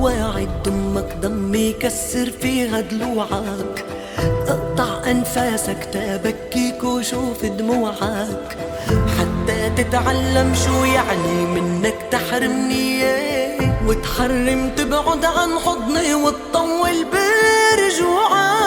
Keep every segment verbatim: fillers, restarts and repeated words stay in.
مواعيد دمك ضمي كسر فيها ضلوعك، اقطع انفاسك تبكيك وشوف دموعك، حتى تتعلم شو يعني منك تحرمني اياه، وتحرم تبعد عن حضني وتطول برجوعك.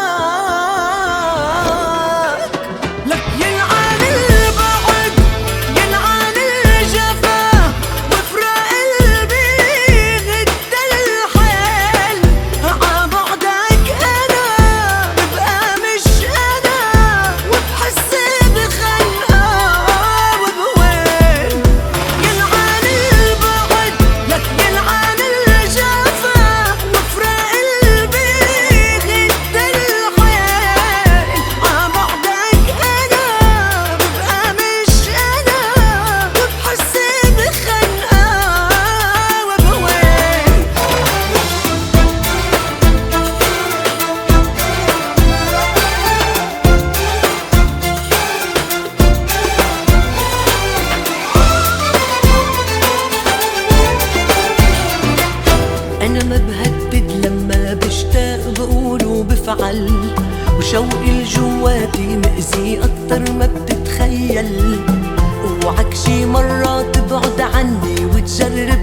لك يلعن البعد يلعن الجفا وفراق قلبي غد الحال، عبعدك انا ببقى مش انا وبحس بخنقه وبوين. يلعن البعد لك يلعن الجفا وفراق قلبي غد الحال، عبعدك انا ببقى مش انا وبحس بخنقه وبوين. أنا ما بهدد لما بشتاق بقول وبفعل، وشوقي الجواتي مأذي أكتر ما بتتخيل، اوعك شي مرة تبعد عني وتجرب